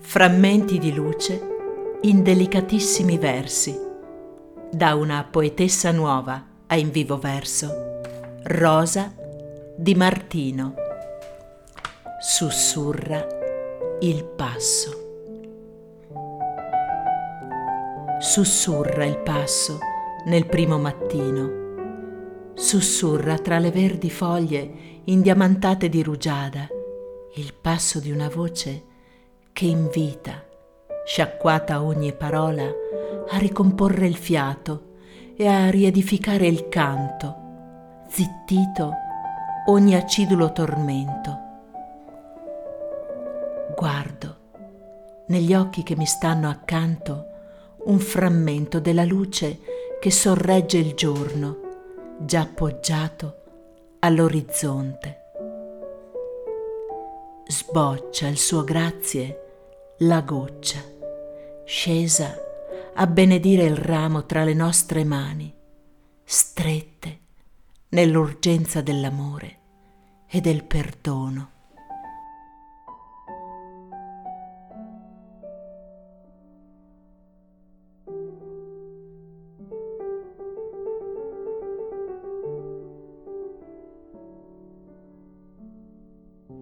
Frammenti di luce in delicatissimi versi, da una poetessa nuova a In Vivo Verso, Rosa Di Martino. Sussurra il passo. Sussurra il passo nel primo mattino, sussurra tra le verdi foglie indiamantate di rugiada il passo di una voce che invita, sciacquata ogni parola, a ricomporre il fiato e a riedificare il canto, zittito ogni acidulo tormento. Guardo negli occhi che mi stanno accanto un frammento della luce che sorregge il giorno, già appoggiato all'orizzonte. Sboccia il suo grazie la goccia, scesa a benedire il ramo tra le nostre mani, strette nell'urgenza dell'amore e del perdono.